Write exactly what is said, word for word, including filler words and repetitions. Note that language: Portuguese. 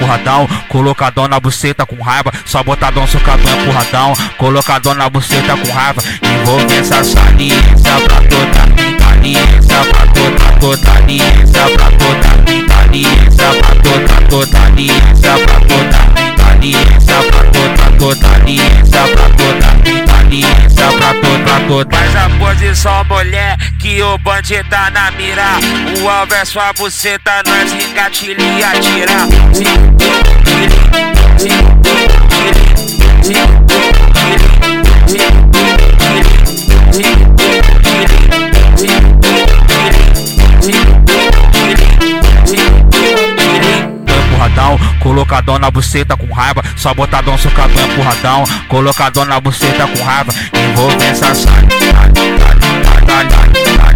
empurradão, colocadão na buceta com raiva, só botadão, socadão, empurradão, colocadão na buceta com raiva, envolvência saliência pra toda aliência, pra toda, toda aliência, pra toda aliência, pra toda, toda aliência, pra toda aliência, pra toda, toda aliência, pra toda aliência, pra toda, toda. Faz a posição, mulher, que o bandido tá na mira. O alvo é sua buceta, nós engatilha e atira. Empurradão, colocadão na buceta com raiva, só botadão, socadão, empurradão, colocadão na buceta com raiva, envolvência saliência.